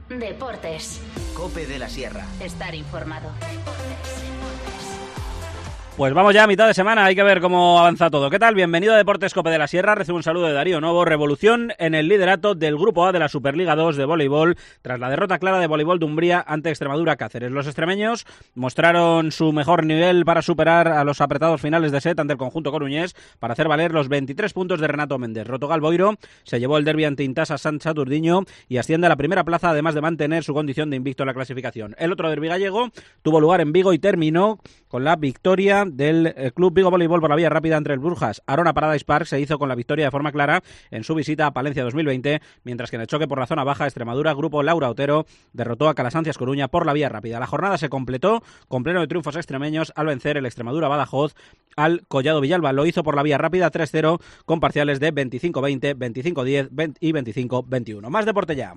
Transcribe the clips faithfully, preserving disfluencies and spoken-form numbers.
Deportes. COPE de la Sierra. Estar informado. Pues vamos ya a mitad de semana, hay que ver cómo avanza todo. ¿Qué tal? Bienvenido a Deportes COPE de la Sierra. Recibo un saludo de Darío Novo. Revolución en el liderato del Grupo A de la Superliga dos de voleibol tras la derrota clara de Voleibol de Umbría ante Extremadura Cáceres. Los extremeños mostraron su mejor nivel para superar a los apretados finales de set ante el conjunto coruñés para hacer valer los veintitrés puntos de Renato Méndez. Rotogal Boiro se llevó el derbi ante Intasa Sant Saturdiño y asciende a la primera plaza, además de mantener su condición de invicto en la clasificación. El otro derbi gallego tuvo lugar en Vigo y terminó con la victoria del Club Vigo Voleibol por la vía rápida entre el Brujas. Arona Paradise Park se hizo con la victoria de forma clara en su visita a Palencia dos mil veinte, mientras que en el choque por la zona baja, Extremadura, Grupo Laura Otero, derrotó a Calasancias Coruña por la vía rápida. La jornada se completó con pleno de triunfos extremeños al vencer el Extremadura Badajoz al Collado Villalba. Lo hizo por la vía rápida tres cero con parciales de veinticinco veinte, veinticinco diez y veinticinco veintiuno. Más deporte ya.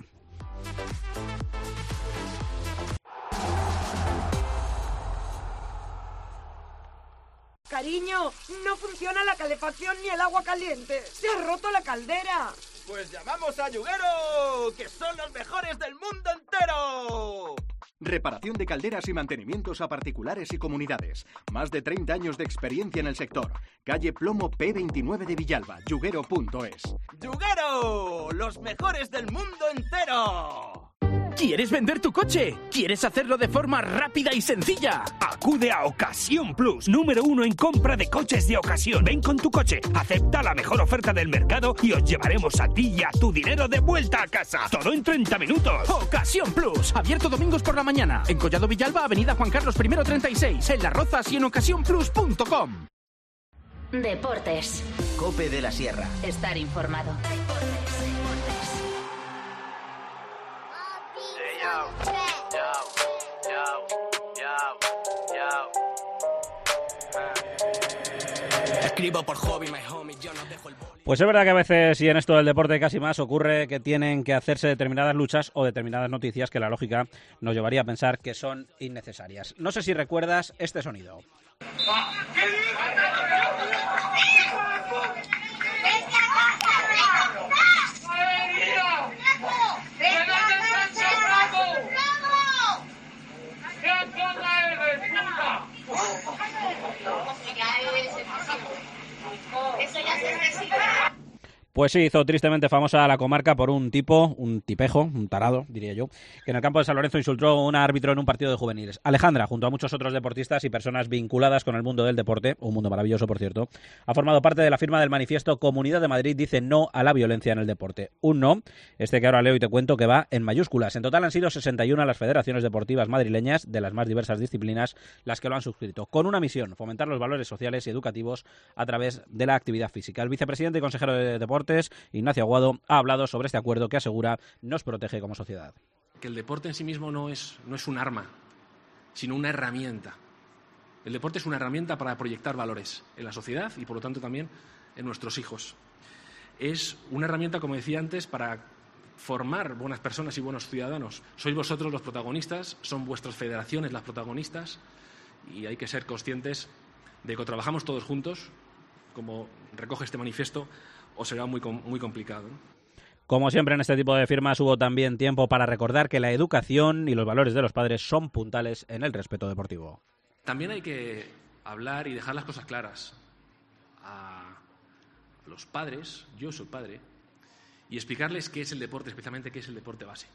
Cariño, no funciona la calefacción ni el agua caliente. ¡Se ha roto la caldera! Pues llamamos a Yuguero, que son los mejores del mundo entero. Reparación de calderas y mantenimientos a particulares y comunidades. Más de treinta años de experiencia en el sector. Calle Plomo P veintinueve de Villalba, yuguero punto es. ¡Yuguero! ¡Los mejores del mundo entero! ¿Quieres vender tu coche? ¿Quieres hacerlo de forma rápida y sencilla? Acude a Ocasión Plus, número uno en compra de coches de ocasión. Ven con tu coche, acepta la mejor oferta del mercado y os llevaremos a ti y a tu dinero de vuelta a casa. Todo en treinta minutos. Ocasión Plus, abierto domingos por la mañana. En Collado Villalba, avenida Juan Carlos primero treinta y seis, en Las Rozas y en ocasión plus punto com. Deportes. COPE de la Sierra. Estar informado. Escribo por hobby, my homie, yo no dejo el boli. Pues es verdad que a veces, y en esto del deporte casi más, ocurre que tienen que hacerse determinadas luchas o determinadas noticias que la lógica nos llevaría a pensar que son innecesarias. No sé si recuerdas este sonido. Pues sí, hizo tristemente famosa la comarca por un tipo, un tipejo, un tarado, diría yo, que en el campo de San Lorenzo insultó a un árbitro en un partido de juveniles. Alejandra, junto a muchos otros deportistas y personas vinculadas con el mundo del deporte, un mundo maravilloso, por cierto, ha formado parte de la firma del manifiesto Comunidad de Madrid dice no a la violencia en el deporte. Un no, este que ahora leo y te cuento, que va en mayúsculas. En total han sido sesenta y una las federaciones deportivas madrileñas, de las más diversas disciplinas, las que lo han suscrito, con una misión: fomentar los valores sociales y educativos a través de la actividad física. El vicepresidente y consejero de Deportes, Ignacio Aguado, ha hablado sobre este acuerdo que asegura nos protege como sociedad. Que el deporte en sí mismo no es, no es un arma, sino una herramienta. El deporte es una herramienta para proyectar valores en la sociedad y, por lo tanto, también en nuestros hijos. Es una herramienta, como decía antes, para formar buenas personas y buenos ciudadanos. Sois vosotros los protagonistas, son vuestras federaciones las protagonistas y hay que ser conscientes de que trabajamos todos juntos, como recoge este manifiesto, o será muy, muy complicado, ¿no? Como siempre en este tipo de firmas hubo también tiempo para recordar que la educación y los valores de los padres son puntales en el respeto deportivo. También hay que hablar y dejar las cosas claras a los padres, yo soy padre, y explicarles qué es el deporte, especialmente qué es el deporte base.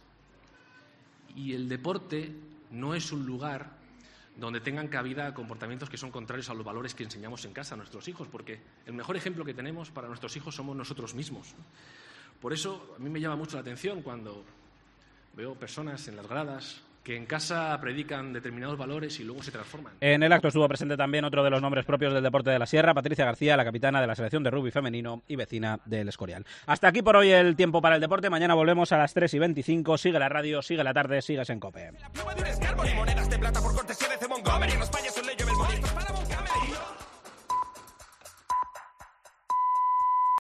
Y el deporte no es un lugar donde tengan cabida comportamientos que son contrarios a los valores que enseñamos en casa a nuestros hijos, porque el mejor ejemplo que tenemos para nuestros hijos somos nosotros mismos. Por eso a mí me llama mucho la atención cuando veo personas en las gradas que en casa predican determinados valores y luego se transforman. En el acto estuvo presente también otro de los nombres propios del deporte de la Sierra, Patricia García, la capitana de la selección de rugby femenino y vecina del Escorial. Hasta aquí por hoy el tiempo para el deporte. Mañana volvemos a las tres y veinticinco. Sigue la radio, sigue la tarde, sigues en COPE. La pluma de un escarbo y monedas de plata por cortesía de C. Montgomery. En los payas un leyo, el